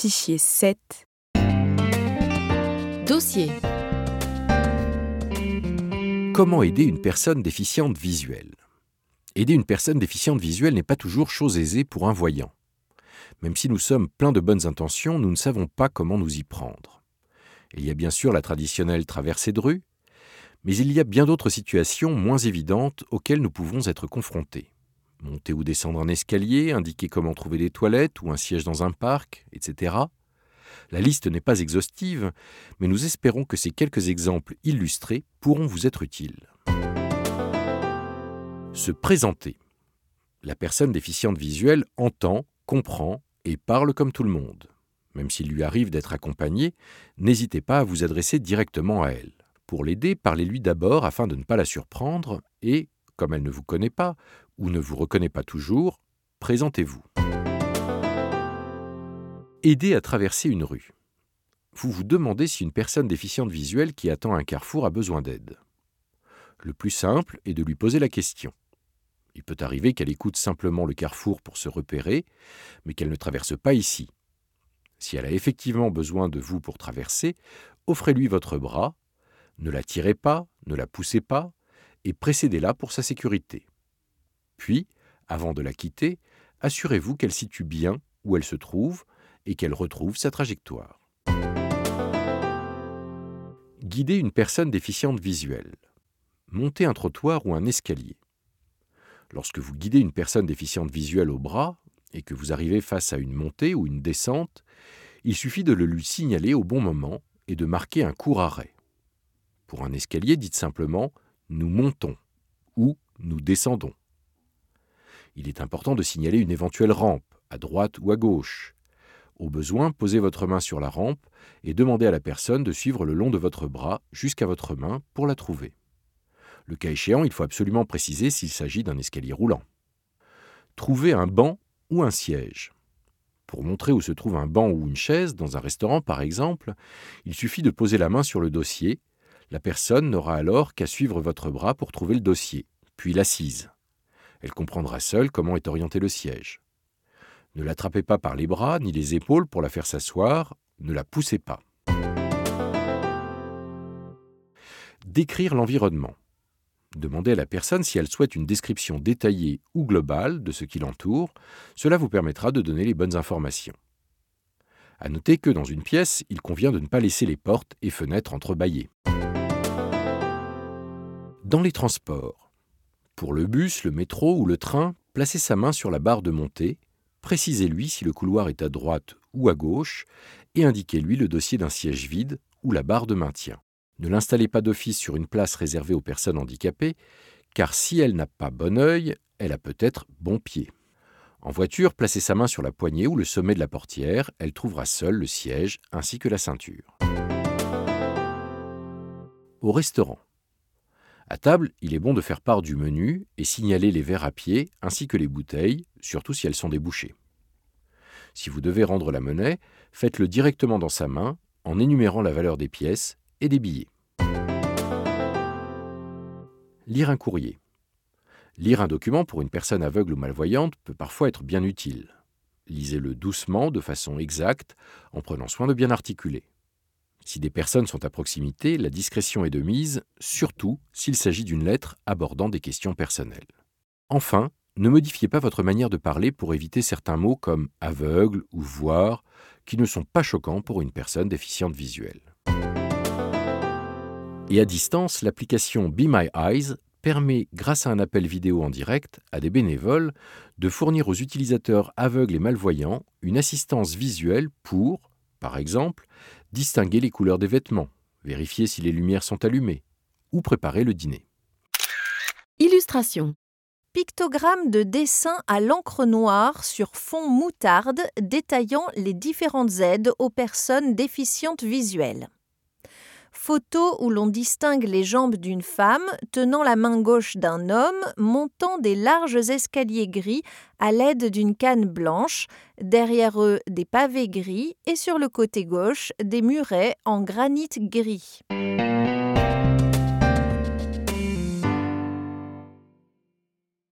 Fichier 7. Dossier. Comment aider une personne déficiente visuelle ? Aider une personne déficiente visuelle n'est pas toujours chose aisée pour un voyant. Même si nous sommes pleins de bonnes intentions, nous ne savons pas comment nous y prendre. Il y a bien sûr la traditionnelle traversée de rue, mais il y a bien d'autres situations moins évidentes auxquelles nous pouvons être confrontés. Monter ou descendre un escalier, indiquer comment trouver des toilettes ou un siège dans un parc, etc. La liste n'est pas exhaustive, mais nous espérons que ces quelques exemples illustrés pourront vous être utiles. Se présenter. La personne déficiente visuelle entend, comprend et parle comme tout le monde. Même s'il lui arrive d'être accompagnée, n'hésitez pas à vous adresser directement à elle. Pour l'aider, parlez-lui d'abord afin de ne pas la surprendre et, comme elle ne vous connaît pas ou ne vous reconnaît pas toujours, présentez-vous. Aider à traverser une rue. Vous vous demandez si une personne déficiente visuelle qui attend un carrefour a besoin d'aide. Le plus simple est de lui poser la question. Il peut arriver qu'elle écoute simplement le carrefour pour se repérer, mais qu'elle ne traverse pas ici. Si elle a effectivement besoin de vous pour traverser, offrez-lui votre bras, ne la tirez pas, ne la poussez pas, et précédez-la pour sa sécurité. Puis, avant de la quitter, assurez-vous qu'elle situe bien où elle se trouve et qu'elle retrouve sa trajectoire. Guider une personne déficiente visuelle. Montez un trottoir ou un escalier. Lorsque vous guidez une personne déficiente visuelle au bras et que vous arrivez face à une montée ou une descente, il suffit de le lui signaler au bon moment et de marquer un court arrêt. Pour un escalier, dites simplement « nous montons » ou « nous descendons ». Il est important de signaler une éventuelle rampe, à droite ou à gauche. Au besoin, posez votre main sur la rampe et demandez à la personne de suivre le long de votre bras jusqu'à votre main pour la trouver. Le cas échéant, il faut absolument préciser s'il s'agit d'un escalier roulant. Trouvez un banc ou un siège. Pour montrer où se trouve un banc ou une chaise, dans un restaurant par exemple, il suffit de poser la main sur le dossier. La personne n'aura alors qu'à suivre votre bras pour trouver le dossier, puis l'assise. Elle comprendra seule comment est orienté le siège. Ne l'attrapez pas par les bras ni les épaules pour la faire s'asseoir, ne la poussez pas. Décrire l'environnement. Demandez à la personne si elle souhaite une description détaillée ou globale de ce qui l'entoure. Cela vous permettra de donner les bonnes informations. À noter que dans une pièce, il convient de ne pas laisser les portes et fenêtres entrebâillées. Dans les transports. Pour le bus, le métro ou le train, placez sa main sur la barre de montée, précisez-lui si le couloir est à droite ou à gauche et indiquez-lui le dossier d'un siège vide ou la barre de maintien. Ne l'installez pas d'office sur une place réservée aux personnes handicapées, car si elle n'a pas bon œil, elle a peut-être bon pied. En voiture, placez sa main sur la poignée ou le sommet de la portière, elle trouvera seule le siège ainsi que la ceinture. Au restaurant. À table, il est bon de faire part du menu et signaler les verres à pied ainsi que les bouteilles, surtout si elles sont débouchées. Si vous devez rendre la monnaie, faites-le directement dans sa main en énumérant la valeur des pièces et des billets. Lire un courrier. Lire un document pour une personne aveugle ou malvoyante peut parfois être bien utile. Lisez-le doucement, de façon exacte, en prenant soin de bien articuler. Si des personnes sont à proximité, la discrétion est de mise, surtout s'il s'agit d'une lettre abordant des questions personnelles. Enfin, ne modifiez pas votre manière de parler pour éviter certains mots comme « aveugle » ou « voir » qui ne sont pas choquants pour une personne déficiente visuelle. Et à distance, l'application Be My Eyes permet, grâce à un appel vidéo en direct, à des bénévoles de fournir aux utilisateurs aveugles et malvoyants une assistance visuelle pour, par exemple, distinguer les couleurs des vêtements, vérifier si les lumières sont allumées ou préparer le dîner. Illustration. Pictogramme de dessin à l'encre noire sur fond moutarde détaillant les différentes aides aux personnes déficientes visuelles. Photo où l'on distingue les jambes d'une femme tenant la main gauche d'un homme montant des larges escaliers gris à l'aide d'une canne blanche, derrière eux des pavés gris et sur le côté gauche des murets en granit gris.